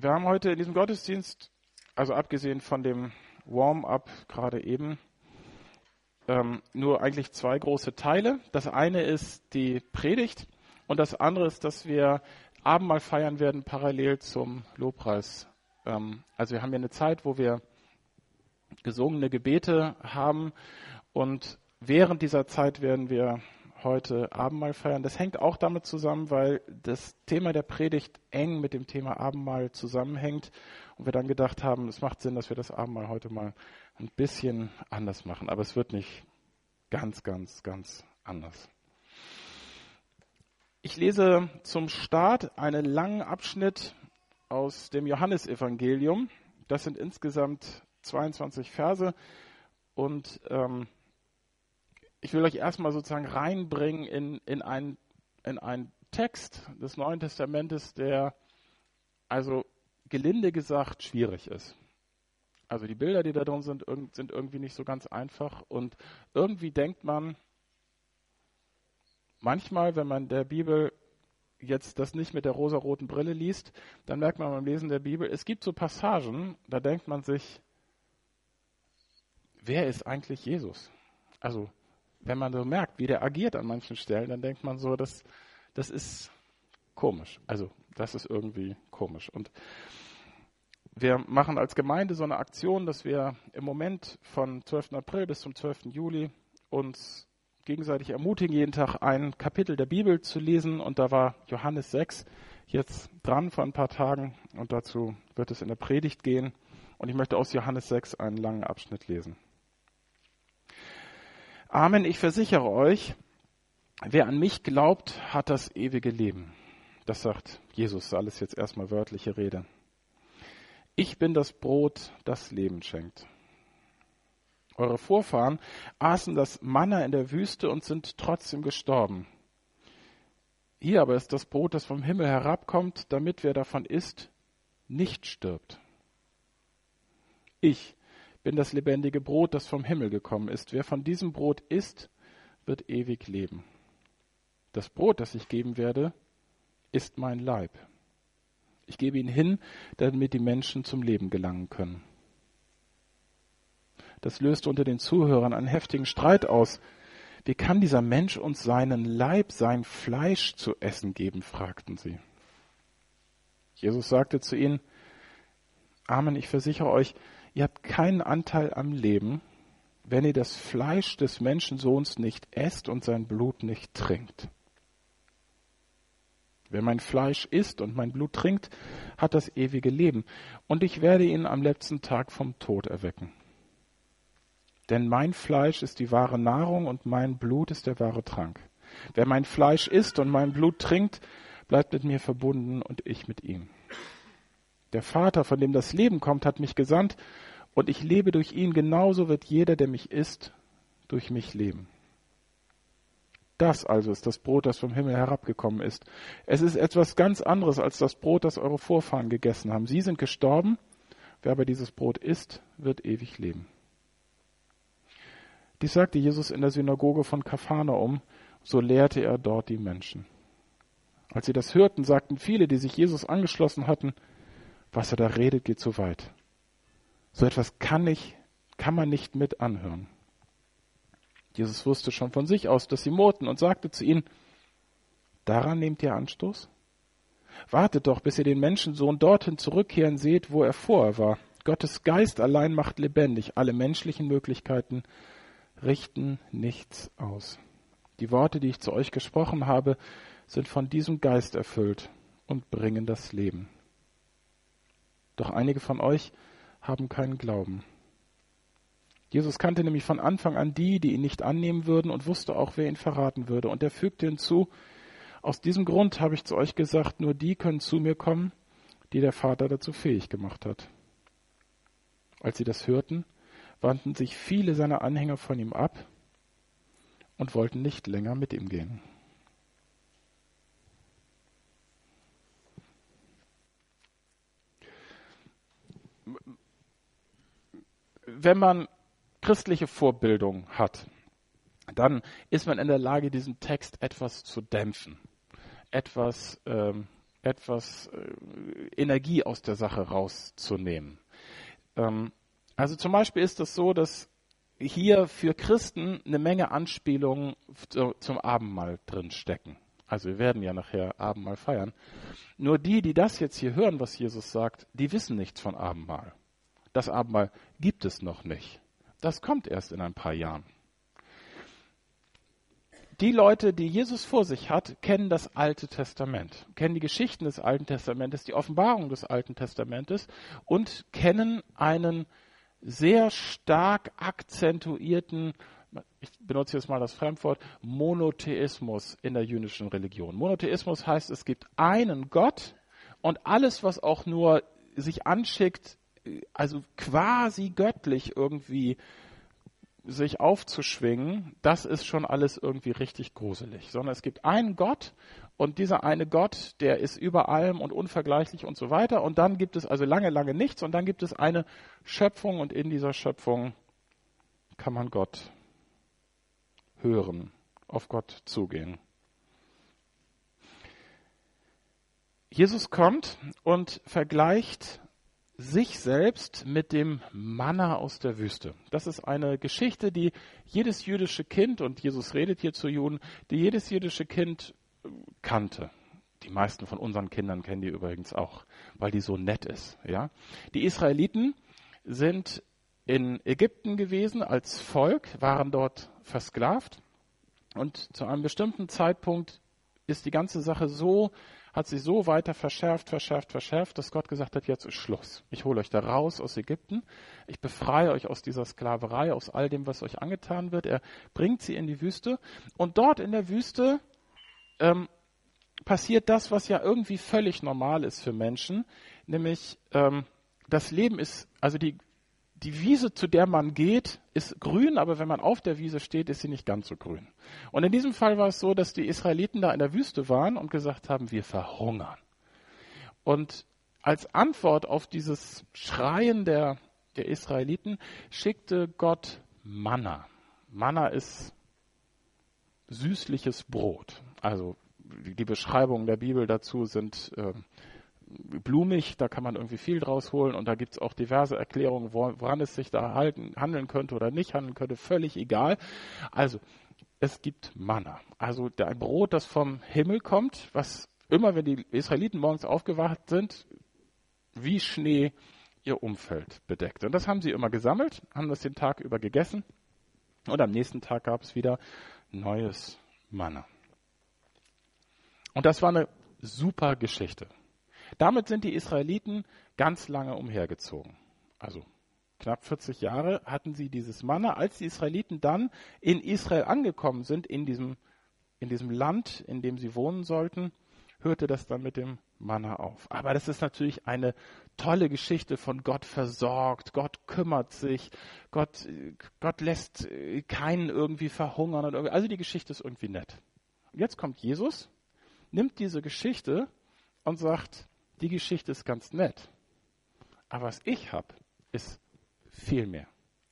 Wir haben heute in diesem Gottesdienst, also abgesehen von dem Warm-up gerade eben, nur eigentlich zwei große Teile. Das eine ist die Predigt und das andere ist, dass wir Abendmahl feiern werden parallel zum Lobpreis. Also wir haben hier eine Zeit, wo wir gesungene Gebete haben und während dieser Zeit werden wir heute Abendmahl feiern. Das hängt auch damit zusammen, weil das Thema der Predigt eng mit dem Thema Abendmahl zusammenhängt und wir dann gedacht haben, es macht Sinn, dass wir das Abendmahl heute mal ein bisschen anders machen. Aber es wird nicht ganz anders. Ich lese zum Start einen langen Abschnitt aus dem Johannesevangelium. Das sind insgesamt 22 Verse und ich will euch erstmal sozusagen reinbringen in einen Text des Neuen Testamentes, der also gelinde gesagt schwierig ist. Also die Bilder, die da drin sind irgendwie nicht so ganz einfach und irgendwie denkt man manchmal, wenn man der Bibel jetzt das nicht mit der rosaroten Brille liest, dann merkt man beim Lesen der Bibel, es gibt so Passagen, da denkt man sich, wer ist eigentlich Jesus? Also wenn man so merkt, wie der agiert an manchen Stellen, dann denkt man so, das ist komisch. Also das ist irgendwie komisch. Und wir machen als Gemeinde so eine Aktion, dass wir im Moment von 12. April bis zum 12. Juli uns gegenseitig ermutigen, jeden Tag ein Kapitel der Bibel zu lesen. Und da war Johannes 6 jetzt dran vor ein paar Tagen und dazu wird es in der Predigt gehen. Und ich möchte aus Johannes 6 einen langen Abschnitt lesen. Amen, ich versichere euch, wer an mich glaubt, hat das ewige Leben. Das sagt Jesus, alles jetzt erstmal wörtliche Rede. Ich bin das Brot, das Leben schenkt. Eure Vorfahren aßen das Manna in der Wüste und sind trotzdem gestorben. Hier aber ist das Brot, das vom Himmel herabkommt, damit wer davon isst, nicht stirbt. Ich bin das lebendige Brot, das vom Himmel gekommen ist. Wer von diesem Brot isst, wird ewig leben. Das Brot, das ich geben werde, ist mein Leib. Ich gebe ihn hin, damit die Menschen zum Leben gelangen können. Das löste unter den Zuhörern einen heftigen Streit aus. Wie kann dieser Mensch uns seinen Leib, sein Fleisch zu essen geben, fragten sie. Jesus sagte zu ihnen, Amen, ich versichere euch, ihr habt keinen Anteil am Leben, wenn ihr das Fleisch des Menschensohns nicht esst und sein Blut nicht trinkt. Wer mein Fleisch isst und mein Blut trinkt, hat das ewige Leben, und ich werde ihn am letzten Tag vom Tod erwecken. Denn mein Fleisch ist die wahre Nahrung und mein Blut ist der wahre Trank. Wer mein Fleisch isst und mein Blut trinkt, bleibt mit mir verbunden und ich mit ihm. Der Vater, von dem das Leben kommt, hat mich gesandt, und ich lebe durch ihn. Genauso wird jeder, der mich isst, durch mich leben. Das also ist das Brot, das vom Himmel herabgekommen ist. Es ist etwas ganz anderes als das Brot, das eure Vorfahren gegessen haben. Sie sind gestorben, wer aber dieses Brot isst, wird ewig leben. Dies sagte Jesus in der Synagoge von Kapharnaum, so lehrte er dort die Menschen. Als sie das hörten, sagten viele, die sich Jesus angeschlossen hatten, was er da redet, geht zu weit. So etwas kann man nicht mit anhören. Jesus wusste schon von sich aus, dass sie murrten und sagte zu ihnen, daran nehmt ihr Anstoß? Wartet doch, bis ihr den Menschensohn dorthin zurückkehren seht, wo er vorher war. Gottes Geist allein macht lebendig. Alle menschlichen Möglichkeiten richten nichts aus. Die Worte, die ich zu euch gesprochen habe, sind von diesem Geist erfüllt und bringen das Leben. Doch einige von euch haben keinen Glauben. Jesus kannte nämlich von Anfang an die ihn nicht annehmen würden und wusste auch, wer ihn verraten würde. Und er fügte hinzu, aus diesem Grund habe ich zu euch gesagt, nur die können zu mir kommen, die der Vater dazu fähig gemacht hat. Als sie das hörten, wandten sich viele seiner Anhänger von ihm ab und wollten nicht länger mit ihm gehen. Wenn man christliche Vorbildung hat, ist man in der Lage, diesen Text etwas zu dämpfen, etwas etwas Energie aus der Sache rauszunehmen. Also zum Beispiel ist es so, dass hier für Christen eine Menge Anspielungen zum Abendmahl drin stecken. Also wir werden ja nachher Abendmahl feiern. Nur die das jetzt hier hören, was Jesus sagt, die wissen nichts von Abendmahl. Das Abendmahl gibt es noch nicht. Das kommt erst in ein paar Jahren. Die Leute, die Jesus vor sich hat, kennen das Alte Testament, kennen die Geschichten des Alten Testamentes, die Offenbarung des Alten Testamentes und kennen einen sehr stark akzentuierten, ich benutze jetzt mal das Fremdwort, Monotheismus in der jüdischen Religion. Monotheismus heißt, es gibt einen Gott und alles, was auch nur sich anschickt, also quasi göttlich irgendwie sich aufzuschwingen, das ist schon alles irgendwie richtig gruselig. Sondern es gibt einen Gott und dieser eine Gott, der ist über allem und unvergleichlich und so weiter. Und dann gibt es also lange, lange nichts und dann gibt es eine Schöpfung und in dieser Schöpfung kann man Gott hören, auf Gott zugehen. Jesus kommt und vergleicht sich selbst mit dem Manna aus der Wüste. Das ist eine Geschichte, die jedes jüdische Kind, und Jesus redet hier zu Juden, die jedes jüdische Kind kannte. Die meisten von unseren Kindern kennen die übrigens auch, weil die so nett ist. Ja? Die Israeliten sind in Ägypten gewesen als Volk, waren dort versklavt und zu einem bestimmten Zeitpunkt ist die ganze Sache hat sich so weiter verschärft, dass Gott gesagt hat, jetzt ist Schluss. Ich hole euch da raus aus Ägypten. Ich befreie euch aus dieser Sklaverei, aus all dem, was euch angetan wird. Er bringt sie in die Wüste. Und dort in der Wüste passiert das, was ja irgendwie völlig normal ist für Menschen. Nämlich das Leben ist, also die Wiese, zu der man geht, ist grün, aber wenn man auf der Wiese steht, ist sie nicht ganz so grün. Und in diesem Fall war es so, dass die Israeliten da in der Wüste waren und gesagt haben, wir verhungern. Und als Antwort auf dieses Schreien der Israeliten schickte Gott Manna. Manna ist süßliches Brot. Also die Beschreibungen der Bibel dazu sind blumig, da kann man irgendwie viel draus holen und da gibt es auch diverse Erklärungen, woran es sich da handeln könnte oder nicht handeln könnte, völlig egal. Also es gibt Manna, also ein Brot, das vom Himmel kommt, was immer, wenn die Israeliten morgens aufgewacht sind, wie Schnee ihr Umfeld bedeckt. Und das haben sie immer gesammelt, haben das den Tag über gegessen und am nächsten Tag gab es wieder neues Manna. Und das war eine super Geschichte. Damit sind die Israeliten ganz lange umhergezogen. Also knapp 40 Jahre hatten sie dieses Manna. Als die Israeliten dann in Israel angekommen sind, in diesem Land, in dem sie wohnen sollten, hörte das dann mit dem Manna auf. Aber das ist natürlich eine tolle Geschichte von Gott versorgt, Gott kümmert sich, Gott lässt keinen irgendwie verhungern. Also die Geschichte ist irgendwie nett. Und jetzt kommt Jesus, nimmt diese Geschichte und sagt, die Geschichte ist ganz nett, aber was ich habe, ist viel mehr.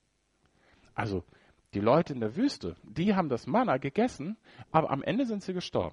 Also die Leute in der Wüste, die haben das Manna gegessen, aber am Ende sind sie gestorben.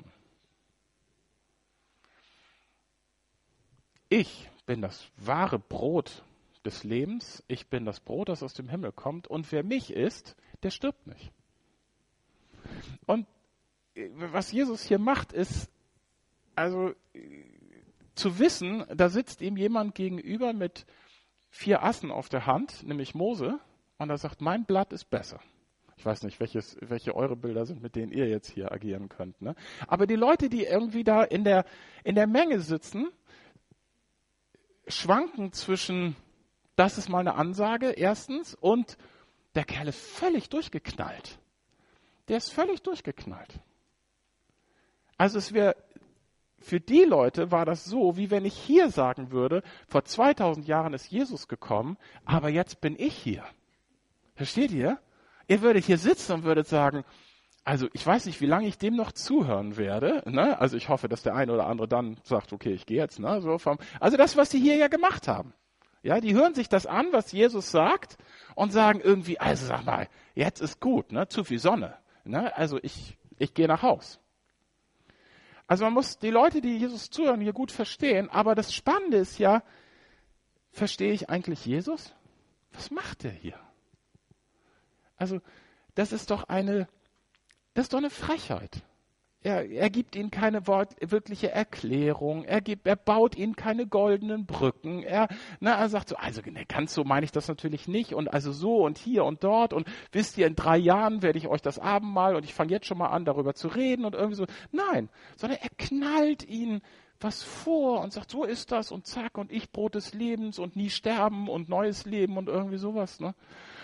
Ich bin das wahre Brot des Lebens, ich bin das Brot, das aus dem Himmel kommt und wer mich isst, der stirbt nicht. Und was Jesus hier macht, ist, also zu wissen, da sitzt ihm jemand gegenüber mit 4 Assen auf der Hand, nämlich Mose, und er sagt, mein Blatt ist besser. Ich weiß nicht, welche eure Bilder sind, mit denen ihr jetzt hier agieren könnt. Ne? Aber die Leute, die irgendwie da in der Menge sitzen, schwanken zwischen, das ist mal eine Ansage, erstens, und der Kerl ist völlig durchgeknallt. Der ist völlig durchgeknallt. Also für die Leute war das so, wie wenn ich hier sagen würde, vor 2000 Jahren ist Jesus gekommen, aber jetzt bin ich hier. Versteht ihr? Ihr würdet hier sitzen und würdet sagen, also ich weiß nicht, wie lange ich dem noch zuhören werde. Ne? Also ich hoffe, dass der eine oder andere dann sagt, okay, ich gehe jetzt. Ne? Also das, was die hier ja gemacht haben. Ja, die hören sich das an, was Jesus sagt und sagen irgendwie, also sag mal, jetzt ist gut, ne? Zu viel Sonne. Ne? Also ich gehe nach Haus. Also man muss die Leute, die Jesus zuhören, hier gut verstehen. Aber das Spannende ist ja, verstehe ich eigentlich Jesus? Was macht er hier? Also das ist doch eine Frechheit. Er gibt ihnen keine wirkliche Erklärung. Er baut ihnen keine goldenen Brücken. Er sagt so, also ganz so meine ich das natürlich nicht. Und also so und hier und dort. Und wisst ihr, in 3 Jahren werde ich euch das Abendmahl und ich fange jetzt schon mal an, darüber zu reden und irgendwie so. Nein, sondern er knallt ihnen was vor und sagt, so ist das und zack und ich Brot des Lebens und nie sterben und neues Leben und irgendwie sowas. Ne?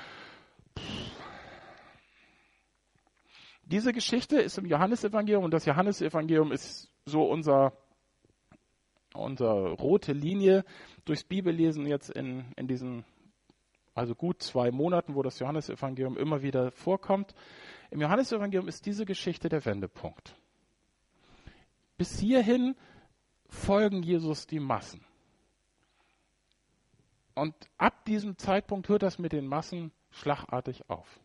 Diese Geschichte ist im Johannesevangelium und das Johannesevangelium ist so unsere rote Linie durchs Bibellesen jetzt in diesen, also gut 2 Monaten, wo das Johannesevangelium immer wieder vorkommt. Im Johannesevangelium ist diese Geschichte der Wendepunkt. Bis hierhin folgen Jesus die Massen. Und ab diesem Zeitpunkt hört das mit den Massen schlagartig auf.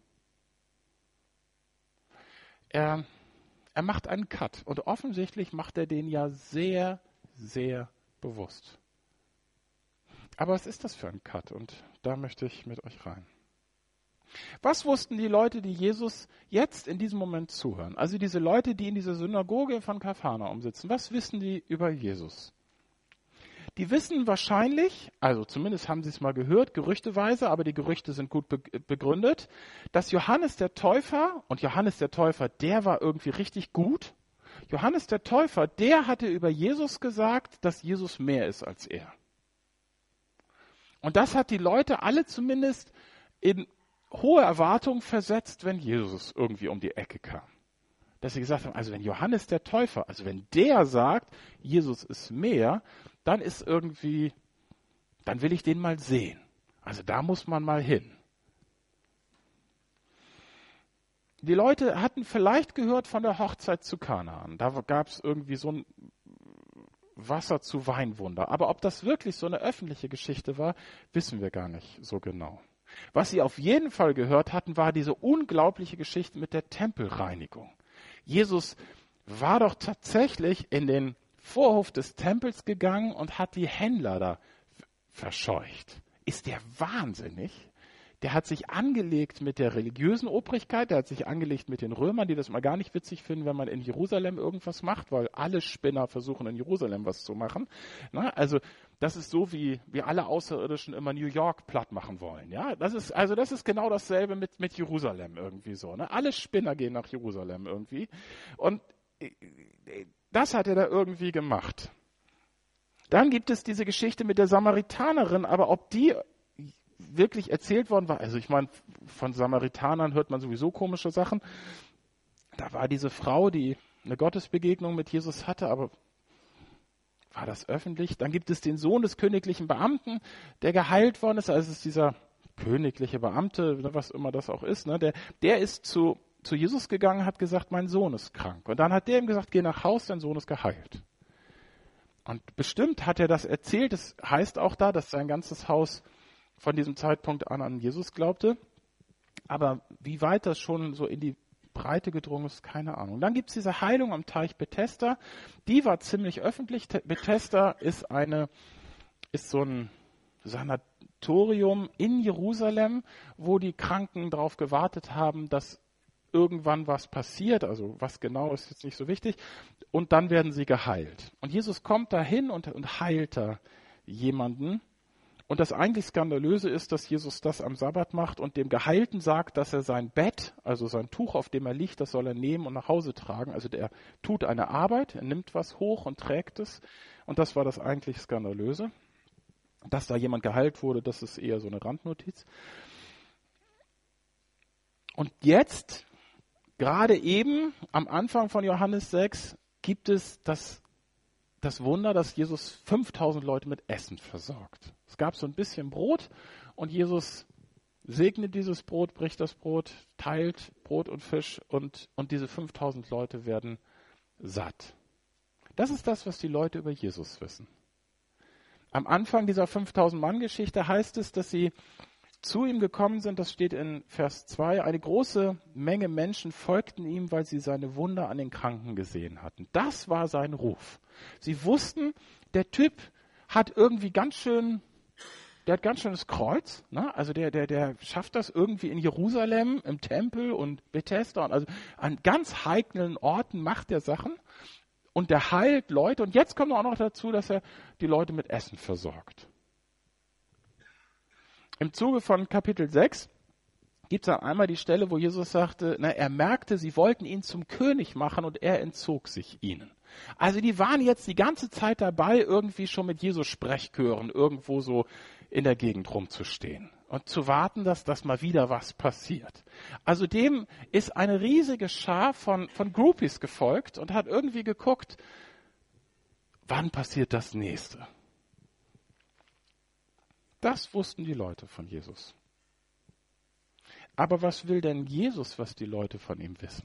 Er macht einen Cut und offensichtlich macht er den ja sehr, sehr bewusst. Aber was ist das für ein Cut? Und da möchte ich mit euch rein. Was wussten die Leute, die Jesus jetzt in diesem Moment zuhören? Also diese Leute, die in dieser Synagoge von Kapharnaum sitzen. Was wissen die über Jesus? Die wissen wahrscheinlich, also zumindest haben sie es mal gehört, gerüchteweise, aber die Gerüchte sind gut begründet, dass Johannes der Täufer, und Johannes der Täufer, der war irgendwie richtig gut. Johannes der Täufer, der hatte über Jesus gesagt, dass Jesus mehr ist als er. Und das hat die Leute alle zumindest in hohe Erwartungen versetzt, wenn Jesus irgendwie um die Ecke kam. Dass sie gesagt haben, also wenn Johannes der Täufer, also wenn der sagt, Jesus ist mehr, dann ist irgendwie, dann will ich den mal sehen. Also da muss man mal hin. Die Leute hatten vielleicht gehört von der Hochzeit zu Kanaan. Da gab es irgendwie so ein Wasser zu Weinwunder. Aber ob das wirklich so eine öffentliche Geschichte war, wissen wir gar nicht so genau. Was sie auf jeden Fall gehört hatten, war diese unglaubliche Geschichte mit der Tempelreinigung. Jesus war doch tatsächlich in den Vorhof des Tempels gegangen und hat die Händler da verscheucht. Ist der wahnsinnig? Der hat sich angelegt mit der religiösen Obrigkeit, der hat sich angelegt mit den Römern, die das mal gar nicht witzig finden, wenn man in Jerusalem irgendwas macht, weil alle Spinner versuchen in Jerusalem was zu machen. Na, also das ist so, wie alle Außerirdischen immer New York platt machen wollen. Ja, das ist genau dasselbe mit Jerusalem irgendwie so. Ne? Alle Spinner gehen nach Jerusalem irgendwie. Und das hat er da irgendwie gemacht. Dann gibt es diese Geschichte mit der Samaritanerin, aber ob die wirklich erzählt worden war, also ich meine, von Samaritanern hört man sowieso komische Sachen. Da war diese Frau, die eine Gottesbegegnung mit Jesus hatte, aber war das öffentlich? Dann gibt es den Sohn des königlichen Beamten, der geheilt worden ist. Also es ist dieser königliche Beamte, was immer das auch ist, ne? Der ist zu Jesus gegangen, hat gesagt, mein Sohn ist krank. Und dann hat der ihm gesagt, geh nach Haus, dein Sohn ist geheilt. Und bestimmt hat er das erzählt. Das heißt auch da, dass sein ganzes Haus von diesem Zeitpunkt an Jesus glaubte. Aber wie weit das schon so in die Breite gedrungen ist, keine Ahnung. Dann gibt es diese Heilung am Teich Bethesda. Die war ziemlich öffentlich. Bethesda ist so ein Sanatorium in Jerusalem, wo die Kranken darauf gewartet haben, dass irgendwann was passiert, also was genau ist jetzt nicht so wichtig, und dann werden sie geheilt. Und Jesus kommt dahin und heilt da jemanden. Und das eigentlich Skandalöse ist, dass Jesus das am Sabbat macht und dem Geheilten sagt, dass er sein Bett, also sein Tuch, auf dem er liegt, das soll er nehmen und nach Hause tragen. Also der tut eine Arbeit, er nimmt was hoch und trägt es. Und das war das eigentlich Skandalöse. Dass da jemand geheilt wurde, das ist eher so eine Randnotiz. Und jetzt, gerade eben am Anfang von Johannes 6, gibt es das Wunder, dass Jesus 5000 Leute mit Essen versorgt. Es gab so ein bisschen Brot und Jesus segnet dieses Brot, bricht das Brot, teilt Brot und Fisch und diese 5000 Leute werden satt. Das ist das, was die Leute über Jesus wissen. Am Anfang dieser 5000-Mann-Geschichte heißt es, dass sie zu ihm gekommen sind, das steht in Vers 2, eine große Menge Menschen folgten ihm, weil sie seine Wunder an den Kranken gesehen hatten. Das war sein Ruf. Sie wussten, der Typ hat irgendwie der hat ganz schönes Kreuz, ne? Also der schafft das irgendwie in Jerusalem, im Tempel und Bethesda und also an ganz heiklen Orten macht er Sachen und der heilt Leute und jetzt kommt auch noch dazu, dass er die Leute mit Essen versorgt. Im Zuge von Kapitel 6 gibt es dann einmal die Stelle, wo Jesus sagte, er merkte, sie wollten ihn zum König machen und er entzog sich ihnen. Also die waren jetzt die ganze Zeit dabei, irgendwie schon mit Jesus Sprechchören irgendwo so in der Gegend rumzustehen und zu warten, dass mal wieder was passiert. Also dem ist eine riesige Schar von Groupies gefolgt und hat irgendwie geguckt, wann passiert das Nächste. Das wussten die Leute von Jesus. Aber was will denn Jesus, was die Leute von ihm wissen?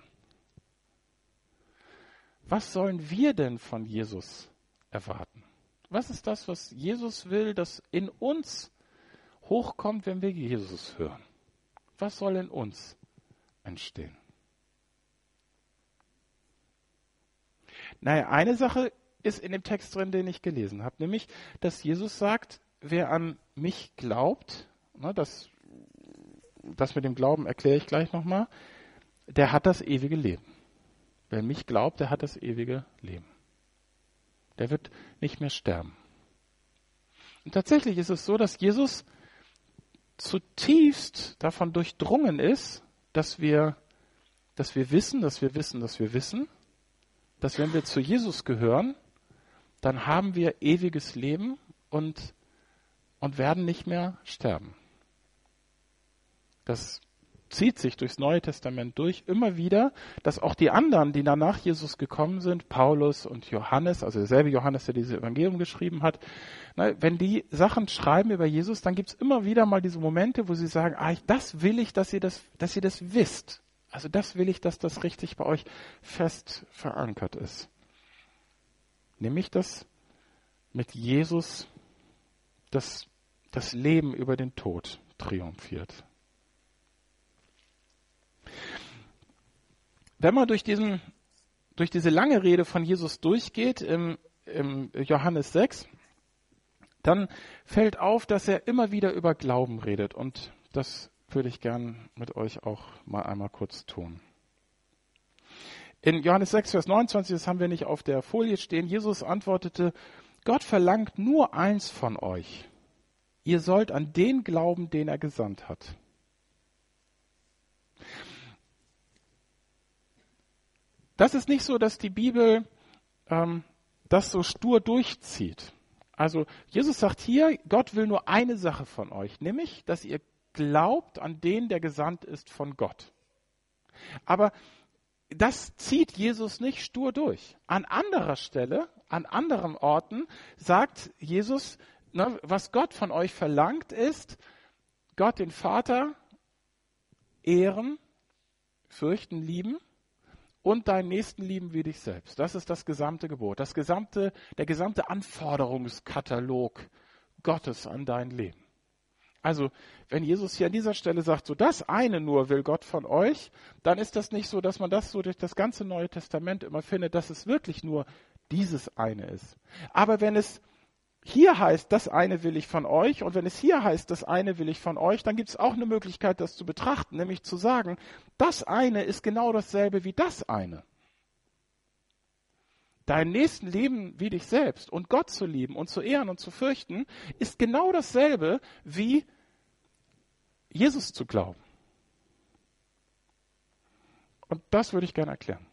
Was sollen wir denn von Jesus erwarten? Was ist das, was Jesus will, das in uns hochkommt, wenn wir Jesus hören? Was soll in uns entstehen? Eine Sache ist in dem Text drin, den ich gelesen habe, nämlich, dass Jesus sagt, wer an mich glaubt, das mit dem Glauben erkläre ich gleich nochmal, der hat das ewige Leben. Wer an mich glaubt, der hat das ewige Leben. Der wird nicht mehr sterben. Und tatsächlich ist es so, dass Jesus zutiefst davon durchdrungen ist, dass wir wissen, dass wenn wir zu Jesus gehören, dann haben wir ewiges Leben und werden nicht mehr sterben. Das zieht sich durchs Neue Testament durch, immer wieder, dass auch die anderen, die danach Jesus gekommen sind, Paulus und Johannes, also derselbe Johannes, der diese Evangelium geschrieben hat, wenn die Sachen schreiben über Jesus, dann gibt es immer wieder mal diese Momente, wo sie sagen, das will ich, dass ihr das wisst. Also das will ich, dass das richtig bei euch fest verankert ist. Nämlich, dass mit Jesus das Leben über den Tod triumphiert. Wenn man durch diese lange Rede von Jesus durchgeht, im Johannes 6, dann fällt auf, dass er immer wieder über Glauben redet. Und das würde ich gern mit euch auch mal einmal kurz tun. In Johannes 6, Vers 29, das haben wir nicht auf der Folie stehen, Jesus antwortete, Gott verlangt nur eins von euch. Ihr sollt an den glauben, den er gesandt hat. Das ist nicht so, dass die Bibel das so stur durchzieht. Also Jesus sagt hier, Gott will nur eine Sache von euch, nämlich, dass ihr glaubt an den, der gesandt ist von Gott. Aber das zieht Jesus nicht stur durch. An anderer Stelle, an anderen Orten sagt Jesus, was Gott von euch verlangt ist, Gott den Vater ehren, fürchten, lieben und deinen Nächsten lieben wie dich selbst. Das ist das gesamte Gebot, der gesamte Anforderungskatalog Gottes an dein Leben. Also, wenn Jesus hier an dieser Stelle sagt, so das eine nur will Gott von euch, dann ist das nicht so, dass man das so durch das ganze Neue Testament immer findet, dass es wirklich nur dieses eine ist. Aber wenn es hier heißt, das eine will ich von euch, und wenn es hier heißt, das eine will ich von euch, dann gibt es auch eine Möglichkeit, das zu betrachten, nämlich zu sagen, das eine ist genau dasselbe wie das eine. Deinen Nächsten lieben wie dich selbst und Gott zu lieben und zu ehren und zu fürchten, ist genau dasselbe wie Jesus zu glauben. Und das würde ich gerne erklären.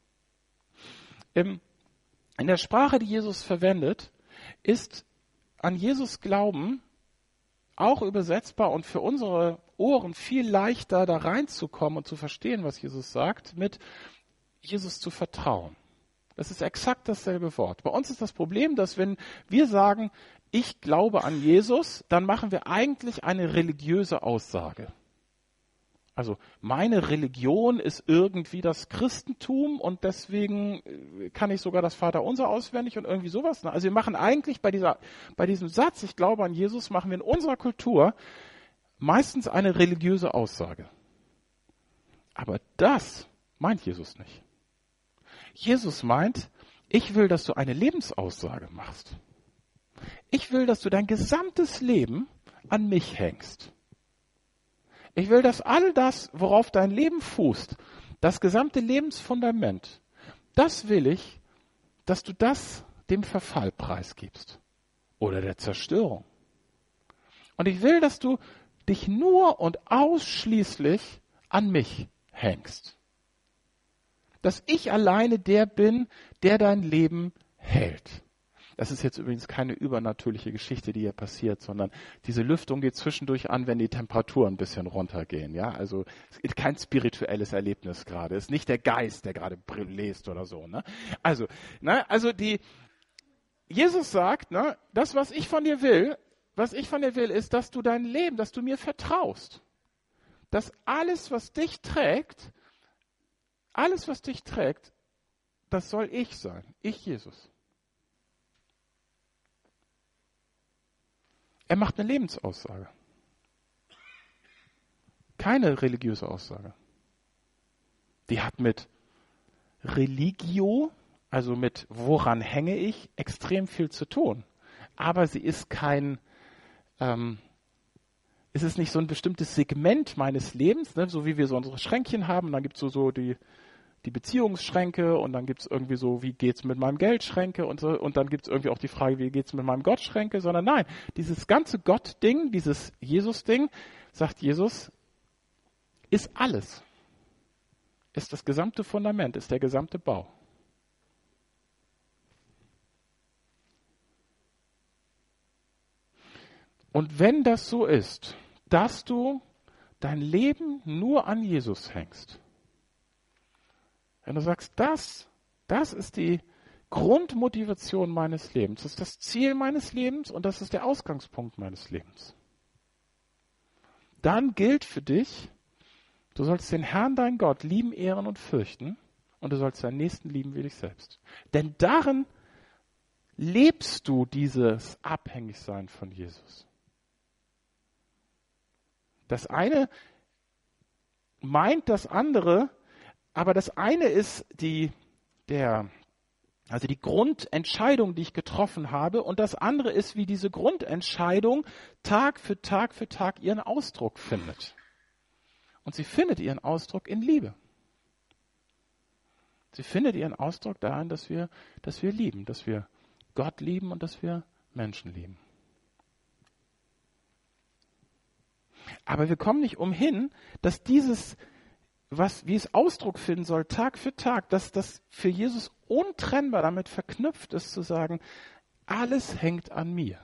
In der Sprache, die Jesus verwendet, ist an Jesus Glauben auch übersetzbar und für unsere Ohren viel leichter da reinzukommen und zu verstehen, was Jesus sagt, mit Jesus zu vertrauen. Das ist exakt dasselbe Wort. Bei uns ist das Problem, dass wenn wir sagen, ich glaube an Jesus, dann machen wir eigentlich eine religiöse Aussage. Also meine Religion ist irgendwie das Christentum und deswegen kann ich sogar das Vaterunser auswendig und irgendwie sowas. Also wir machen eigentlich bei diesem Satz, ich glaube an Jesus, machen wir in unserer Kultur, meistens eine religiöse Aussage. Aber das meint Jesus nicht. Jesus meint, ich will, dass du eine Lebensaussage machst. Ich will, dass du dein gesamtes Leben an mich hängst. Ich will, dass all das, worauf dein Leben fußt, das gesamte Lebensfundament, das will ich, dass du das dem Verfall preisgibst oder der Zerstörung. Und ich will, dass du dich nur und ausschließlich an mich hängst. Dass ich alleine der bin, der dein Leben hält. Das ist jetzt übrigens keine übernatürliche Geschichte, die hier passiert, sondern diese Lüftung geht zwischendurch an, wenn die Temperaturen ein bisschen runtergehen. Ja, also es ist kein spirituelles Erlebnis gerade. Es ist nicht der Geist, der gerade bläst oder so. Ne? Also Jesus sagt, ne, das, was ich von dir will, ist, dass du dein Leben, dass du mir vertraust. Dass alles, was dich trägt, das soll ich sein. Ich, Jesus. Er macht eine Lebensaussage. Keine religiöse Aussage. Die hat mit Religio, also mit woran hänge ich, extrem viel zu tun. Aber sie ist es ist nicht so ein bestimmtes Segment meines Lebens, ne, so wie wir so unsere Schränkchen haben. Und dann gibt es so die Beziehungsschränke und dann gibt es irgendwie so, wie geht's mit meinem Geld Schränke und so. Und dann gibt es irgendwie auch die Frage, wie geht's mit meinem Gott Schränke, sondern nein, dieses ganze Gott-Ding, dieses Jesus-Ding, sagt Jesus, ist alles. Ist das gesamte Fundament, ist der gesamte Bau. Und wenn das so ist, dass du dein Leben nur an Jesus hängst, wenn du sagst, das ist die Grundmotivation meines Lebens, das ist das Ziel meines Lebens und das ist der Ausgangspunkt meines Lebens, dann gilt für dich, du sollst den Herrn, dein Gott, lieben, ehren und fürchten und du sollst deinen Nächsten lieben wie dich selbst. Denn darin lebst du dieses Abhängigsein von Jesus. Das eine meint das andere, aber das eine ist die Grundentscheidung, die ich getroffen habe, und das andere ist, wie diese Grundentscheidung Tag für Tag ihren Ausdruck findet. Und sie findet ihren Ausdruck in Liebe. Sie findet ihren Ausdruck darin, dass wir lieben, dass wir Gott lieben und dass wir Menschen lieben. Aber wir kommen nicht umhin, dass dieses, wie es Ausdruck finden soll, Tag für Tag, dass das für Jesus untrennbar damit verknüpft ist, zu sagen, alles hängt an mir.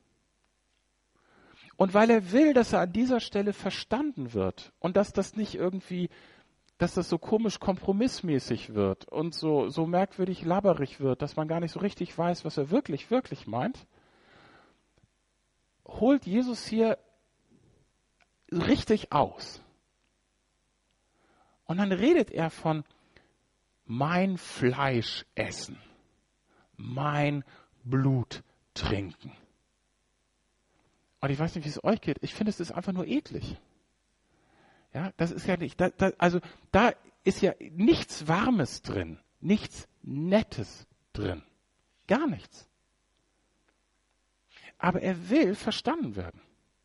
Und weil er will, dass er an dieser Stelle verstanden wird und dass das nicht irgendwie, dass das so komisch kompromissmäßig wird und so merkwürdig labberig wird, dass man gar nicht so richtig weiß, was er wirklich meint, holt Jesus hier richtig aus. Und dann redet er von mein Fleisch essen, mein Blut trinken. Und ich weiß nicht, wie es euch geht. Ich finde, es ist einfach nur eklig. Ja, das ist ja nicht, da ist ja nichts Warmes drin, nichts Nettes drin. Gar nichts. Aber er will verstanden werden.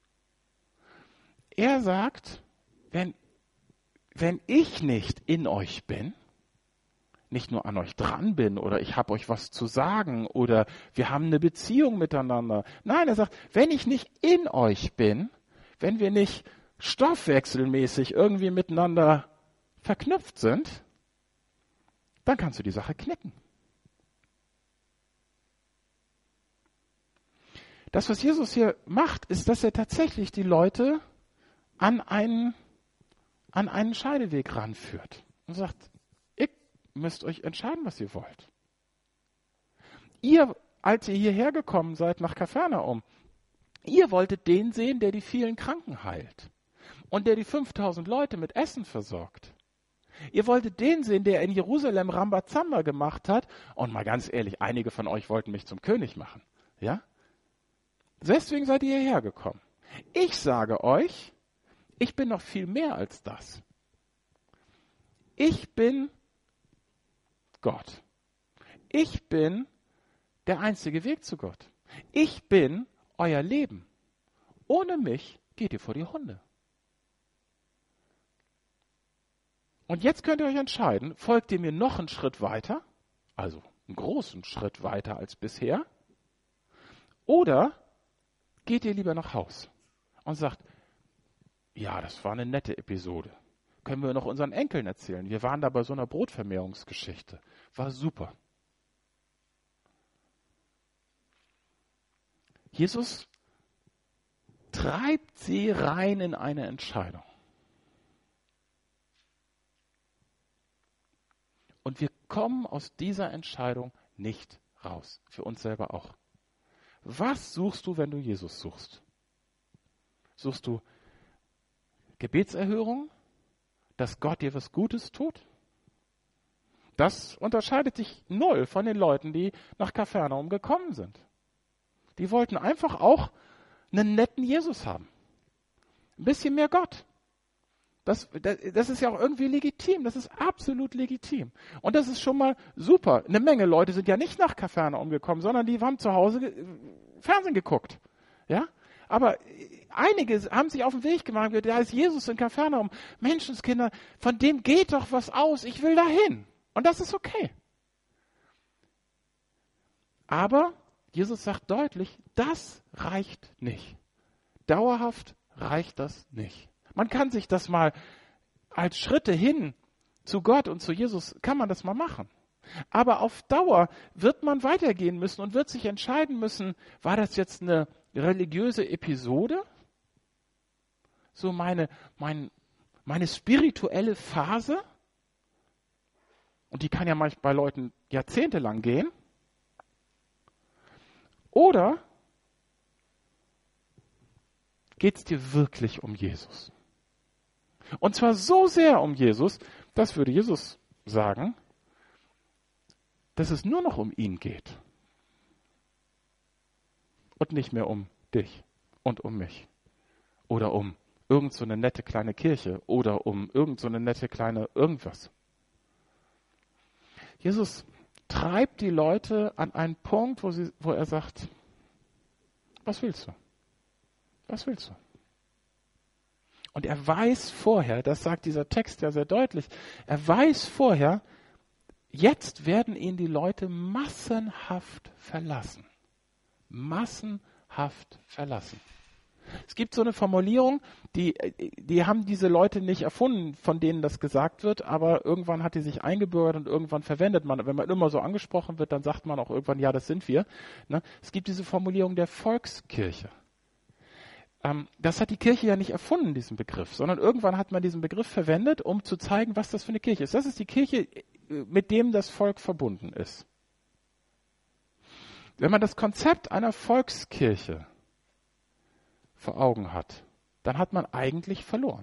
Er sagt, wenn ich nicht in euch bin, nicht nur an euch dran bin oder ich habe euch was zu sagen oder wir haben eine Beziehung miteinander. Nein, er sagt, wenn ich nicht in euch bin, wenn wir nicht stoffwechselmäßig irgendwie miteinander verknüpft sind, dann kannst du die Sache knicken. Das, was Jesus hier macht, ist, dass er tatsächlich die Leute an einen Scheideweg ranführt und sagt, ihr müsst euch entscheiden, was ihr wollt. Ihr, als ihr hierher gekommen seid nach Kapernaum, ihr wolltet den sehen, der die vielen Kranken heilt und der die 5000 Leute mit Essen versorgt. Ihr wolltet den sehen, der in Jerusalem Rambazamba gemacht hat und mal ganz ehrlich, einige von euch wollten mich zum König machen. Ja? Deswegen seid ihr hierher gekommen. Ich sage euch, Ich bin noch viel mehr als das. Ich bin Gott. Ich bin der einzige Weg zu Gott. Ich bin euer Leben. Ohne mich geht ihr vor die Hunde. Und jetzt könnt ihr euch entscheiden, folgt ihr mir noch einen Schritt weiter, also einen großen Schritt weiter als bisher, oder geht ihr lieber nach Haus und sagt, ja, das war eine nette Episode. Können wir noch unseren Enkeln erzählen. Wir waren da bei so einer Brotvermehrungsgeschichte. War super. Jesus treibt sie rein in eine Entscheidung. Und wir kommen aus dieser Entscheidung nicht raus. Für uns selber auch. Was suchst du, wenn du Jesus suchst? Suchst du Gebetserhörung? Dass Gott dir was Gutes tut? Das unterscheidet sich null von den Leuten, die nach Kapernaum gekommen sind. Die wollten einfach auch einen netten Jesus haben. Ein bisschen mehr Gott. Das ist ja auch irgendwie legitim. Das ist absolut legitim. Und das ist schon mal super. Eine Menge Leute sind ja nicht nach Kapernaum gekommen, sondern die haben zu Hause Fernsehen geguckt. Ja? Aber einige haben sich auf den Weg gemacht und gesagt, da ist Jesus in Kapernaum. Menschenskinder, von dem geht doch was aus. Ich will dahin. Und das ist okay. Aber Jesus sagt deutlich, das reicht nicht. Dauerhaft reicht das nicht. Man kann sich das mal als Schritte hin zu Gott und zu Jesus, kann man das mal machen. Aber auf Dauer wird man weitergehen müssen und wird sich entscheiden müssen, war das jetzt eine religiöse Episode? So meine spirituelle Phase? Und die kann ja manchmal bei Leuten jahrzehntelang gehen. Oder geht es dir wirklich um Jesus? Und zwar so sehr um Jesus, das würde Jesus sagen, dass es nur noch um ihn geht. Und nicht mehr um dich und um mich. Oder um irgend so eine nette kleine Kirche oder um irgend so eine nette kleine irgendwas. Jesus treibt die Leute an einen Punkt, wo er sagt, was willst du? Was willst du? Und er weiß vorher, das sagt dieser Text ja sehr deutlich, er weiß vorher, jetzt werden ihn die Leute massenhaft verlassen. Massenhaft verlassen. Es gibt so eine Formulierung, die haben diese Leute nicht erfunden, von denen das gesagt wird, aber irgendwann hat die sich eingebürgert und irgendwann verwendet man. Wenn man immer so angesprochen wird, dann sagt man auch irgendwann, ja, das sind wir. Ne? Es gibt diese Formulierung der Volkskirche. Das hat die Kirche ja nicht erfunden, diesen Begriff, sondern irgendwann hat man diesen Begriff verwendet, um zu zeigen, was das für eine Kirche ist. Das ist die Kirche, mit dem das Volk verbunden ist. Wenn man das Konzept einer Volkskirche vor Augen hat, dann hat man eigentlich verloren.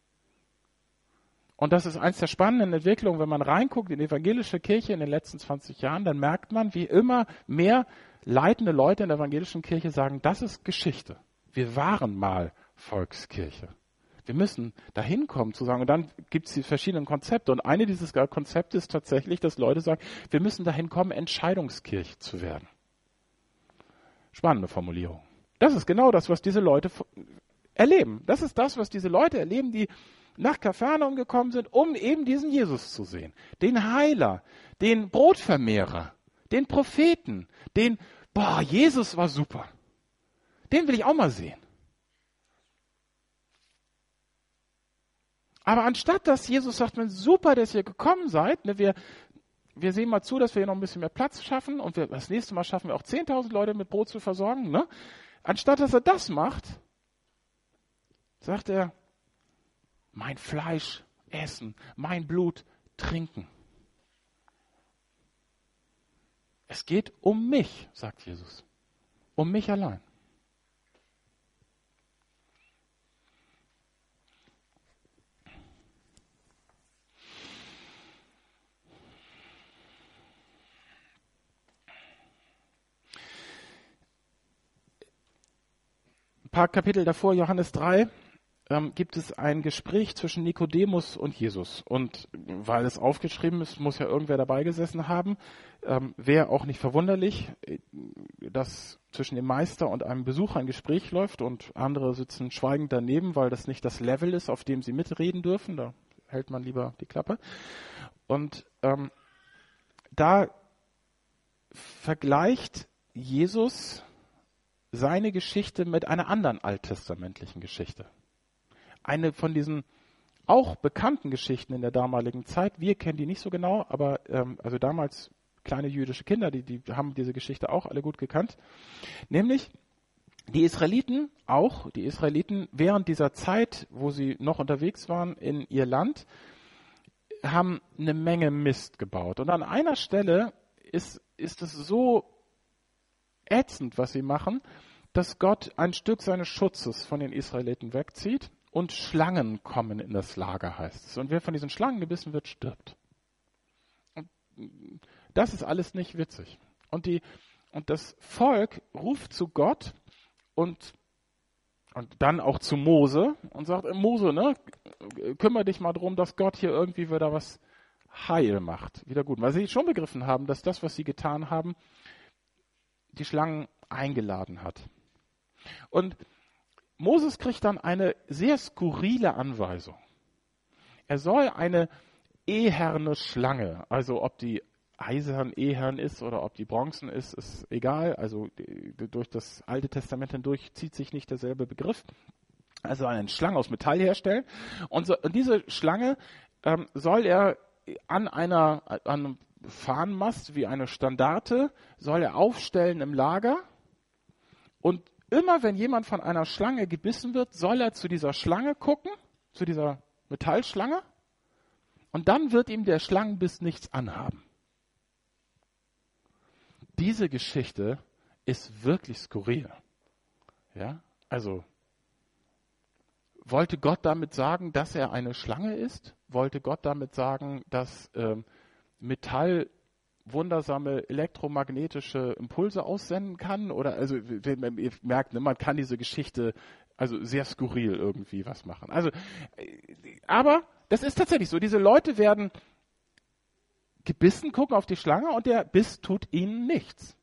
Und das ist eins der spannenden Entwicklungen, wenn man reinguckt in die evangelische Kirche in den letzten 20 Jahren, dann merkt man, wie immer mehr leitende Leute in der evangelischen Kirche sagen, das ist Geschichte. Wir waren mal Volkskirche. Wir müssen dahin kommen zu sagen, und dann gibt es die verschiedenen Konzepte. Und eine dieses Konzepte ist tatsächlich, dass Leute sagen, wir müssen dahin kommen, Entscheidungskirche zu werden. Spannende Formulierung. Das ist genau das, was diese Leute erleben. Das ist das, was diese Leute erleben, die nach Kapernaum gekommen sind, um eben diesen Jesus zu sehen. Den Heiler, den Brotvermehrer, den Propheten, Jesus war super. Den will ich auch mal sehen. Aber anstatt dass Jesus sagt, super, dass ihr gekommen seid, ne, wir sehen mal zu, dass wir hier noch ein bisschen mehr Platz schaffen und das nächste Mal schaffen wir auch 10.000 Leute mit Brot zu versorgen. Ne? Anstatt dass er das macht, sagt er, mein Fleisch essen, mein Blut trinken. Es geht um mich, sagt Jesus. Um mich allein. Ein paar Kapitel davor, Johannes 3, gibt es ein Gespräch zwischen Nikodemus und Jesus. Und weil es aufgeschrieben ist, muss ja irgendwer dabei gesessen haben. Wäre auch nicht verwunderlich, dass zwischen dem Meister und einem Besucher ein Gespräch läuft und andere sitzen schweigend daneben, weil das nicht das Level ist, auf dem sie mitreden dürfen. Da hält man lieber die Klappe. Und da vergleicht Jesus seine Geschichte mit einer anderen alttestamentlichen Geschichte. Eine von diesen auch bekannten Geschichten in der damaligen Zeit. Wir kennen die nicht so genau, aber also damals kleine jüdische Kinder, die haben diese Geschichte auch alle gut gekannt. Nämlich die Israeliten während dieser Zeit, wo sie noch unterwegs waren in ihr Land, haben eine Menge Mist gebaut. Und an einer Stelle ist es so ätzend, was sie machen, dass Gott ein Stück seines Schutzes von den Israeliten wegzieht und Schlangen kommen in das Lager, heißt es. Und wer von diesen Schlangen gebissen wird, stirbt. Und das ist alles nicht witzig. Und das Volk ruft zu Gott und dann auch zu Mose und sagt, Mose, ne, kümmere dich mal darum, dass Gott hier irgendwie wieder was heil macht, wieder gut. Weil sie schon begriffen haben, dass das, was sie getan haben, die Schlangen eingeladen hat. Und Moses kriegt dann eine sehr skurrile Anweisung. Er soll eine eherne Schlange, also ob die eisern ehern ist oder ob die bronzen ist egal. Also durch das Alte Testament hindurch zieht sich nicht derselbe Begriff. Also eine Schlange aus Metall herstellen. Und diese Schlange soll er an einem Fahnenmast wie eine Standarte, soll er aufstellen im Lager. Und immer wenn jemand von einer Schlange gebissen wird, soll er zu dieser Schlange gucken, zu dieser Metallschlange. Und dann wird ihm der Schlangenbiss nichts anhaben. Diese Geschichte ist wirklich skurril. Ja, also wollte Gott damit sagen, dass er eine Schlange ist? Wollte Gott damit sagen, dass Metall wundersame elektromagnetische Impulse aussenden kann? Oder also ihr merkt, ne, man kann diese Geschichte also sehr skurril irgendwie was machen. Also, aber das ist tatsächlich so. Diese Leute werden gebissen, gucken auf die Schlange und der Biss tut ihnen nichts.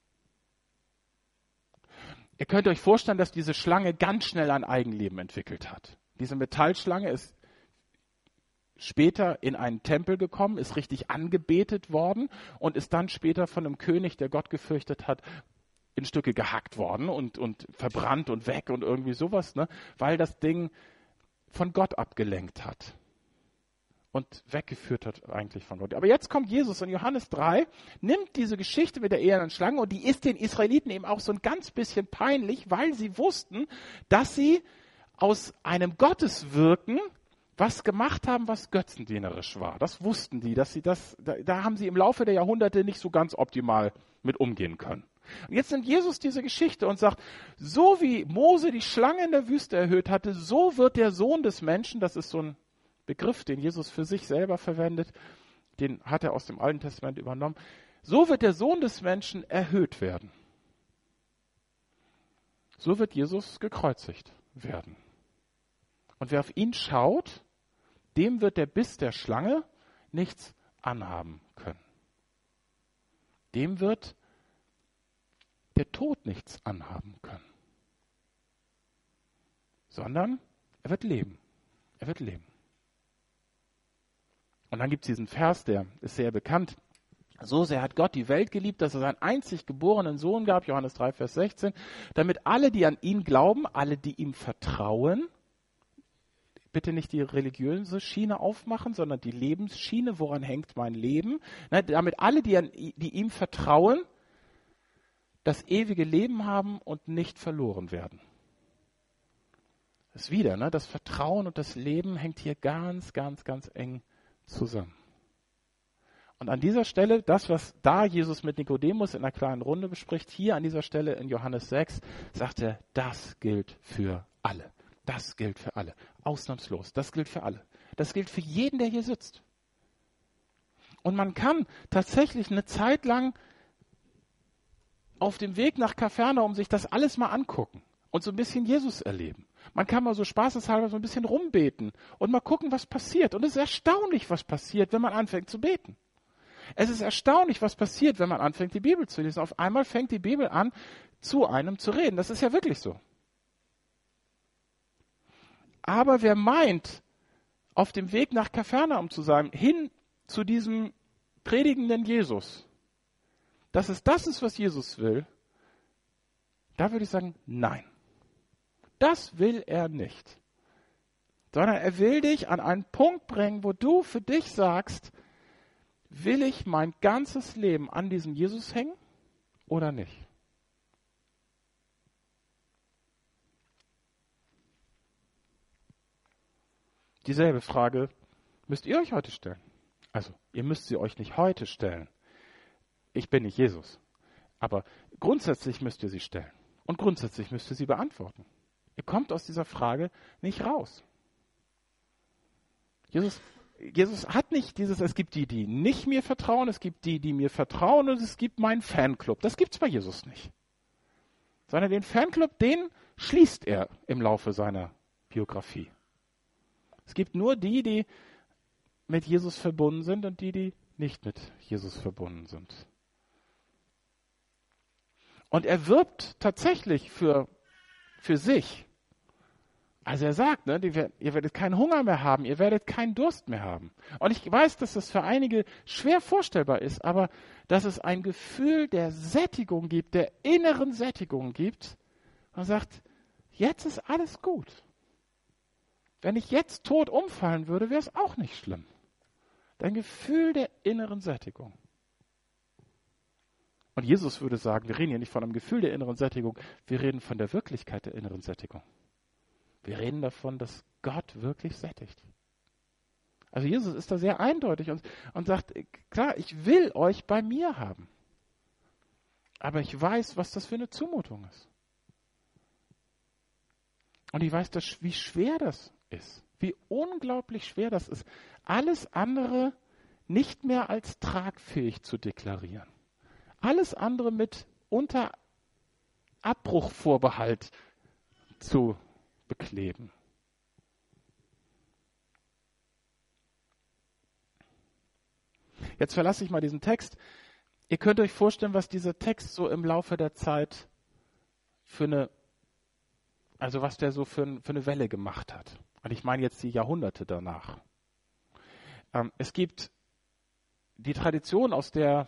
Ihr könnt euch vorstellen, dass diese Schlange ganz schnell ein Eigenleben entwickelt hat. Diese Metallschlange ist später in einen Tempel gekommen, ist richtig angebetet worden und ist dann später von einem König, der Gott gefürchtet hat, in Stücke gehackt worden und verbrannt und weg und irgendwie sowas, ne? Weil das Ding von Gott abgelenkt hat und weggeführt hat eigentlich von Gott. Aber jetzt kommt Jesus in Johannes 3, nimmt diese Geschichte mit der ehernen Schlange und die ist den Israeliten eben auch so ein ganz bisschen peinlich, weil sie wussten, dass sie aus einem Gotteswirken was gemacht haben, was götzendienerisch war. Das wussten die, dass sie da haben sie im Laufe der Jahrhunderte nicht so ganz optimal mit umgehen können. Und jetzt nimmt Jesus diese Geschichte und sagt, so wie Mose die Schlange in der Wüste erhöht hatte, so wird der Sohn des Menschen, das ist so ein Begriff, den Jesus für sich selber verwendet, den hat er aus dem Alten Testament übernommen, so wird der Sohn des Menschen erhöht werden. So wird Jesus gekreuzigt werden. Und wer auf ihn schaut, dem wird der Biss der Schlange nichts anhaben können. Dem wird der Tod nichts anhaben können. Sondern er wird leben. Er wird leben. Und dann gibt es diesen Vers, der ist sehr bekannt. So sehr hat Gott die Welt geliebt, dass er seinen einzig geborenen Sohn gab, Johannes 3, Vers 16, damit alle, die an ihn glauben, alle, die ihm vertrauen, bitte nicht die religiöse Schiene aufmachen, sondern die Lebensschiene, woran hängt mein Leben, damit alle, die ihm vertrauen, das ewige Leben haben und nicht verloren werden. Das ist wieder, das Vertrauen und das Leben hängt hier ganz, ganz, ganz eng zusammen. Und an dieser Stelle, das, was da Jesus mit Nikodemus in einer kleinen Runde bespricht, hier an dieser Stelle in Johannes 6, sagt er, das gilt für alle. Das gilt für alle. Ausnahmslos. Das gilt für alle. Das gilt für jeden, der hier sitzt. Und man kann tatsächlich eine Zeit lang auf dem Weg nach Kapernaum sich das alles mal angucken und so ein bisschen Jesus erleben. Man kann mal so spaßeshalber so ein bisschen rumbeten und mal gucken, was passiert. Und es ist erstaunlich, was passiert, wenn man anfängt zu beten. Es ist erstaunlich, was passiert, wenn man anfängt, die Bibel zu lesen. Auf einmal fängt die Bibel an, zu einem zu reden. Das ist ja wirklich so. Aber wer meint, auf dem Weg nach Kapernaum zu sein, hin zu diesem predigenden Jesus, dass es das ist, was Jesus will, da würde ich sagen, nein. Das will er nicht. Sondern er will dich an einen Punkt bringen, wo du für dich sagst, will ich mein ganzes Leben an diesem Jesus hängen oder nicht? Dieselbe Frage müsst ihr euch heute stellen. Also, ihr müsst sie euch nicht heute stellen. Ich bin nicht Jesus. Aber grundsätzlich müsst ihr sie stellen. Und grundsätzlich müsst ihr sie beantworten. Ihr kommt aus dieser Frage nicht raus. Jesus hat nicht dieses, es gibt die, die nicht mir vertrauen, es gibt die, die mir vertrauen und es gibt meinen Fanclub. Das gibt's bei Jesus nicht. Sondern den Fanclub, den schließt er im Laufe seiner Biografie. Es gibt nur die, die mit Jesus verbunden sind und die, die nicht mit Jesus verbunden sind. Und er wirbt tatsächlich für sich. Also er sagt, ne, ihr werdet keinen Hunger mehr haben, ihr werdet keinen Durst mehr haben. Und ich weiß, dass das für einige schwer vorstellbar ist, aber dass es ein Gefühl der Sättigung gibt, der inneren Sättigung gibt. Man sagt, jetzt ist alles gut. Wenn ich jetzt tot umfallen würde, wäre es auch nicht schlimm. Ein Gefühl der inneren Sättigung. Und Jesus würde sagen, wir reden hier nicht von einem Gefühl der inneren Sättigung, wir reden von der Wirklichkeit der inneren Sättigung. Wir reden davon, dass Gott wirklich sättigt. Also Jesus ist da sehr eindeutig und sagt, klar, ich will euch bei mir haben. Aber ich weiß, was das für eine Zumutung ist. Und ich weiß, wie schwer das ist. Wie unglaublich schwer das ist, alles andere nicht mehr als tragfähig zu deklarieren. Alles andere mit unter Abbruchvorbehalt zu bekleben. Jetzt verlasse ich mal diesen Text. Ihr könnt euch vorstellen, was dieser Text so im Laufe der Zeit was der so für eine Welle gemacht hat. Und ich meine jetzt die Jahrhunderte danach. Es gibt die Tradition, aus der,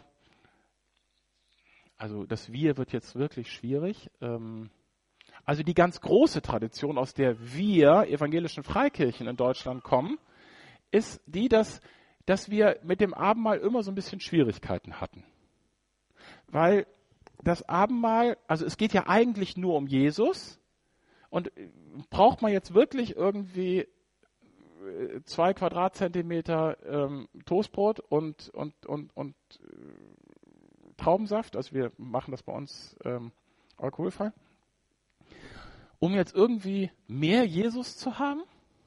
also das Wir wird jetzt wirklich schwierig, also die ganz große Tradition, aus der wir evangelischen Freikirchen in Deutschland kommen, ist die, dass wir mit dem Abendmahl immer so ein bisschen Schwierigkeiten hatten. Weil das Abendmahl, also es geht ja eigentlich nur um Jesus und braucht man jetzt wirklich irgendwie 2 Quadratzentimeter Toastbrot und Traubensaft, also wir machen das bei uns alkoholfrei, um jetzt irgendwie mehr Jesus zu haben?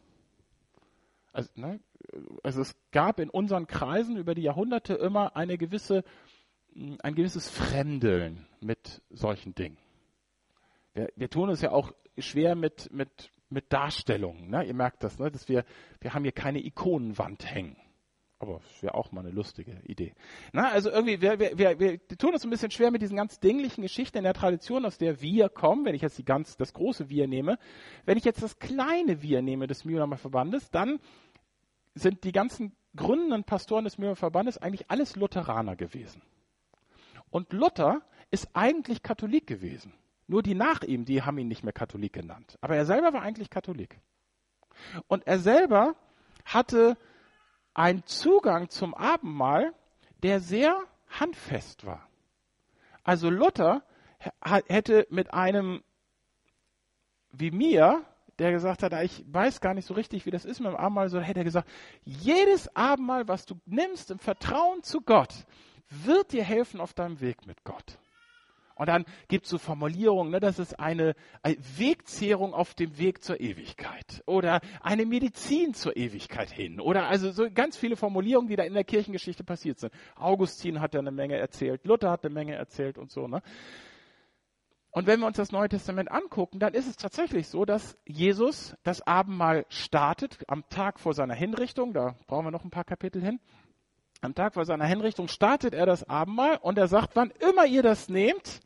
Also es gab in unseren Kreisen über die Jahrhunderte immer ein gewisses Fremdeln mit solchen Dingen. Wir tun es ja auch schwer mit Darstellungen. Ne? Ihr merkt das, ne? Dass wir haben hier keine Ikonenwand hängen. Aber das wäre auch mal eine lustige Idee. Na, also irgendwie, wir tun uns ein bisschen schwer mit diesen ganz dinglichen Geschichten in der Tradition, aus der wir kommen. Wenn ich jetzt das große Wir nehme, wenn ich jetzt das kleine Wir nehme des Mühlheimer Verbandes, dann sind die ganzen gründenden Pastoren des Mühlheimer Verbandes eigentlich alles Lutheraner gewesen. Und Luther ist eigentlich Katholik gewesen. Nur die nach ihm, die haben ihn nicht mehr Katholik genannt. Aber er selber war eigentlich Katholik. Und er selber hatte einen Zugang zum Abendmahl, der sehr handfest war. Also Luther hätte mit einem wie mir, der gesagt hat, ich weiß gar nicht so richtig, wie das ist mit dem Abendmahl, so hätte er gesagt, jedes Abendmahl, was du nimmst im Vertrauen zu Gott, wird dir helfen auf deinem Weg mit Gott. Und dann gibt es so Formulierungen, ne, das ist eine Wegzehrung auf dem Weg zur Ewigkeit oder eine Medizin zur Ewigkeit hin oder also so ganz viele Formulierungen, die da in der Kirchengeschichte passiert sind. Augustin hat da eine Menge erzählt, Luther hat eine Menge erzählt und so. Ne? Und wenn wir uns das Neue Testament angucken, dann ist es tatsächlich so, dass Jesus das Abendmahl startet am Tag vor seiner Hinrichtung. Da brauchen wir noch ein paar Kapitel hin. Am Tag vor seiner Hinrichtung startet er das Abendmahl und er sagt, wann immer ihr das nehmt,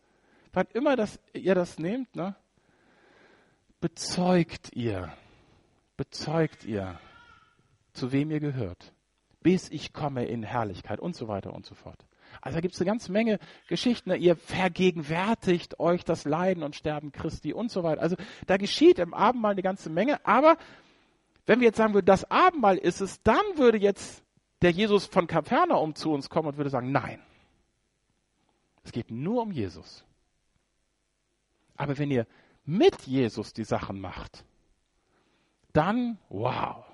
ne, bezeugt ihr, zu wem ihr gehört, bis ich komme in Herrlichkeit und so weiter und so fort. Also da gibt es eine ganze Menge Geschichten. Ne? Ihr vergegenwärtigt euch das Leiden und Sterben Christi und so weiter. Also da geschieht im Abendmahl eine ganze Menge. Aber wenn wir jetzt sagen würden, das Abendmahl ist es, dann würde jetzt der Jesus von Kapernaum zu uns kommen und würde sagen, nein, es geht nur um Jesus. Aber wenn ihr mit Jesus die Sachen macht, dann wow.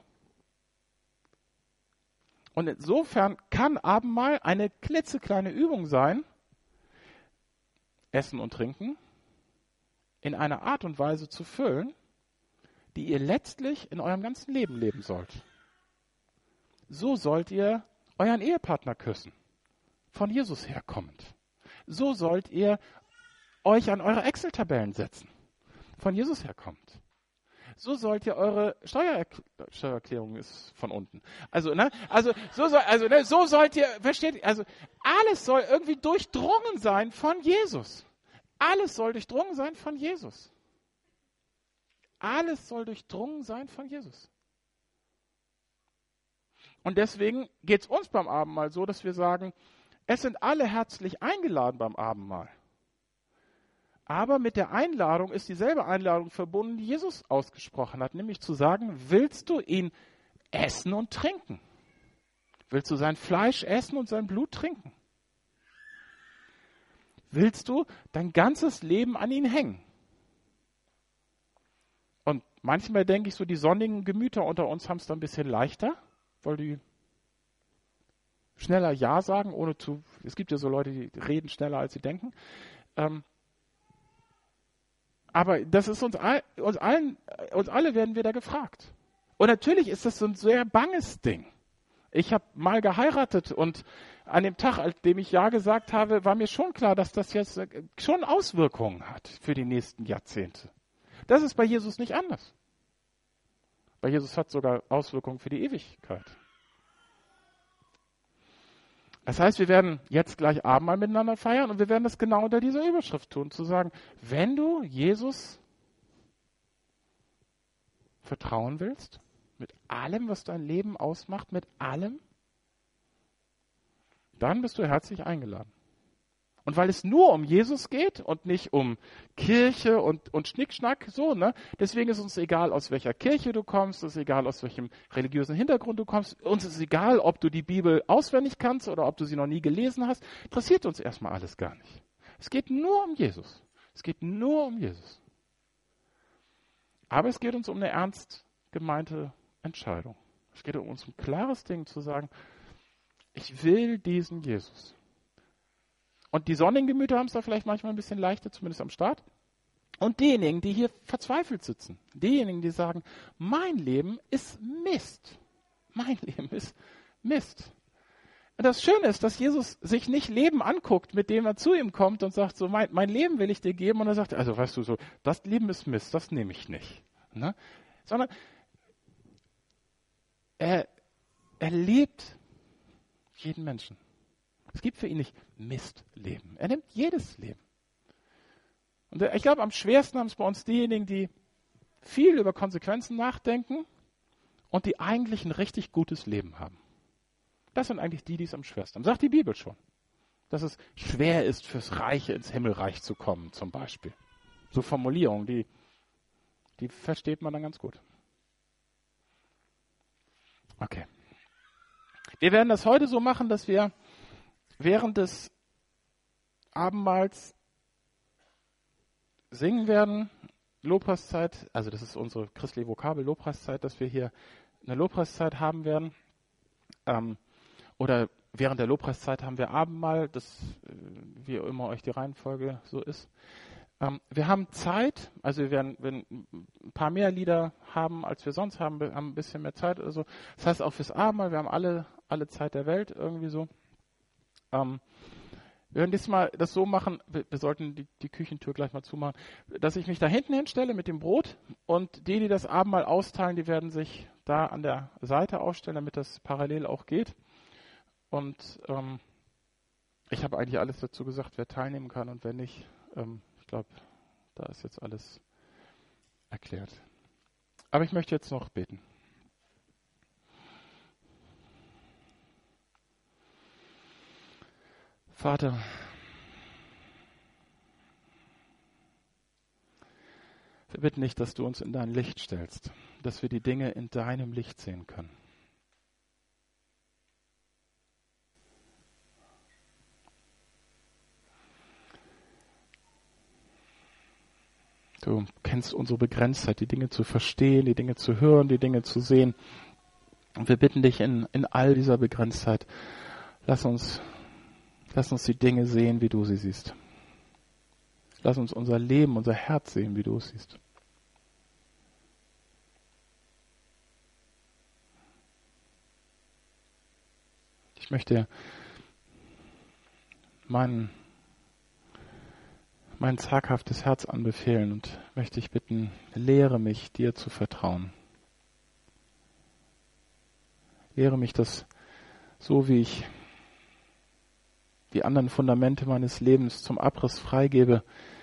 Und insofern kann Abendmahl eine klitzekleine Übung sein, Essen und Trinken, in einer Art und Weise zu füllen, die ihr letztlich in eurem ganzen Leben leben sollt. So sollt ihr euren Ehepartner küssen, von Jesus herkommend. So sollt ihr euch an eure Excel-Tabellen setzen, von Jesus herkommend. So sollt ihr eure Steuererklärung ist von unten. So sollt ihr, versteht ihr, also alles soll irgendwie durchdrungen sein von Jesus. Alles soll durchdrungen sein von Jesus. Alles soll durchdrungen sein von Jesus. Und deswegen geht es uns beim Abendmahl so, dass wir sagen, es sind alle herzlich eingeladen beim Abendmahl. Aber mit der Einladung ist dieselbe Einladung verbunden, die Jesus ausgesprochen hat, nämlich zu sagen, willst du ihn essen und trinken? Willst du sein Fleisch essen und sein Blut trinken? Willst du dein ganzes Leben an ihn hängen? Und manchmal denke ich so, die sonnigen Gemüter unter uns haben es da ein bisschen leichter, weil die schneller Ja sagen, es gibt ja so Leute, die reden schneller, als sie denken. Aber das ist uns alle werden wir da gefragt. Und natürlich ist das so ein sehr banges Ding. Ich habe mal geheiratet und an dem Tag, an dem ich Ja gesagt habe, war mir schon klar, dass das jetzt schon Auswirkungen hat für die nächsten Jahrzehnte. Das ist bei Jesus nicht anders. Bei Jesus hat es sogar Auswirkungen für die Ewigkeit. Das heißt, wir werden jetzt gleich Abendmahl miteinander feiern und wir werden das genau unter dieser Überschrift tun, zu sagen, wenn du Jesus vertrauen willst, mit allem, was dein Leben ausmacht, mit allem, dann bist du herzlich eingeladen. Und weil es nur um Jesus geht und nicht um Kirche und Schnickschnack, so, ne? Deswegen ist uns egal, aus welcher Kirche du kommst, es ist egal, aus welchem religiösen Hintergrund du kommst. Uns ist egal, ob du die Bibel auswendig kannst oder ob du sie noch nie gelesen hast. Interessiert uns erstmal alles gar nicht. Es geht nur um Jesus. Es geht nur um Jesus. Aber es geht uns um eine ernst gemeinte Entscheidung. Es geht um uns ein klares Ding zu sagen, ich will diesen Jesus. Und die sonnigen Gemüter haben es da vielleicht manchmal ein bisschen leichter, zumindest am Start. Und diejenigen, die hier verzweifelt sitzen, diejenigen, die sagen, mein Leben ist Mist. Mein Leben ist Mist. Und das Schöne ist, dass Jesus sich nicht Leben anguckt, mit dem er zu ihm kommt und sagt, so mein Leben will ich dir geben. Und er sagt, also weißt du, so das Leben ist Mist, das nehme ich nicht. Ne? Sondern er liebt jeden Menschen. Es gibt für ihn nicht Mistleben. Er nimmt jedes Leben. Und ich glaube, am schwersten haben es bei uns diejenigen, die viel über Konsequenzen nachdenken und die eigentlich ein richtig gutes Leben haben. Das sind eigentlich die es am schwersten haben. Sagt die Bibel schon. Dass es schwer ist, fürs Reiche ins Himmelreich zu kommen, zum Beispiel. So Formulierungen, die versteht man dann ganz gut. Okay. Wir werden das heute so machen, dass wir während des Abendmahls singen werden, Lobpreiszeit, also das ist unsere christliche Vokabel, Lobpreiszeit, dass wir hier eine Lobpreiszeit haben werden. Oder während der Lobpreiszeit haben wir Abendmahl, das wie immer euch die Reihenfolge so ist. Wir haben Zeit, also wir werden ein paar mehr Lieder haben, als wir sonst haben, wir haben ein bisschen mehr Zeit oder so. Das heißt auch fürs Abendmahl, wir haben alle Zeit der Welt irgendwie so. Wir werden diesmal das so machen, wir sollten die Küchentür gleich mal zumachen, dass ich mich da hinten hinstelle mit dem Brot und die das Abendmahl austeilen, die werden sich da an der Seite aufstellen, damit das parallel auch geht. Und ich habe eigentlich alles dazu gesagt, wer teilnehmen kann und wer nicht. Ich glaube, da ist jetzt alles erklärt. Aber ich möchte jetzt noch beten. Vater, wir bitten dich, dass du uns in dein Licht stellst, dass wir die Dinge in deinem Licht sehen können. Du kennst unsere Begrenztheit, die Dinge zu verstehen, die Dinge zu hören, die Dinge zu sehen. Und wir bitten dich in all dieser Begrenztheit, lass uns die Dinge sehen, wie du sie siehst. Lass uns unser Leben, unser Herz sehen, wie du es siehst. Ich möchte mein zaghaftes Herz anbefehlen und möchte dich bitten, lehre mich, dir zu vertrauen. Lehre mich, dass so wie ich die anderen Fundamente meines Lebens zum Abriss freigebe,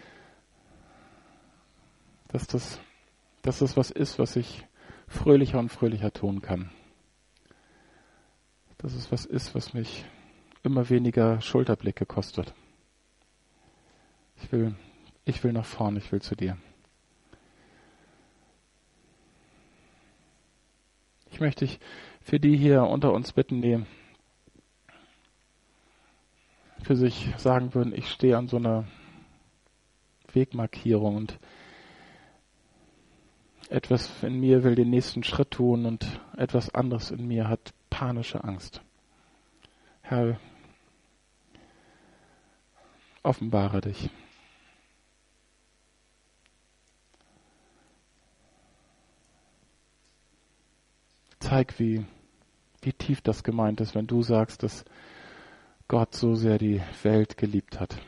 dass das was ist, was ich fröhlicher und fröhlicher tun kann. Dass es was ist, was mich immer weniger Schulterblicke kostet. Ich will nach vorne, ich will zu dir. Ich möchte dich für die hier unter uns bitten, die für sich sagen würden, ich stehe an so einer Wegmarkierung und etwas in mir will den nächsten Schritt tun und etwas anderes in mir hat panische Angst. Herr, offenbare dich. Zeig, wie tief das gemeint ist, wenn du sagst, dass Gott so sehr die Welt geliebt hat.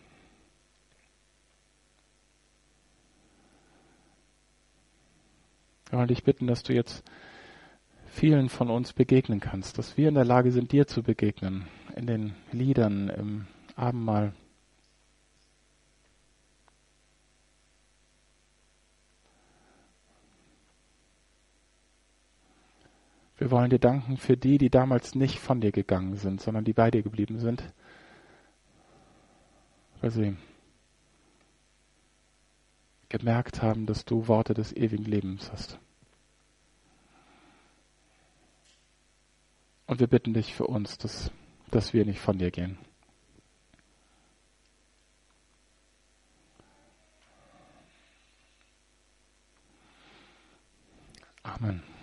Wir wollen dich bitten, dass du jetzt vielen von uns begegnen kannst, dass wir in der Lage sind, dir zu begegnen, in den Liedern, im Abendmahl. Wir wollen dir danken für die damals nicht von dir gegangen sind, sondern die bei dir geblieben sind, weil sie gemerkt haben, dass du Worte des ewigen Lebens hast. Und wir bitten dich für uns, dass wir nicht von dir gehen. Amen.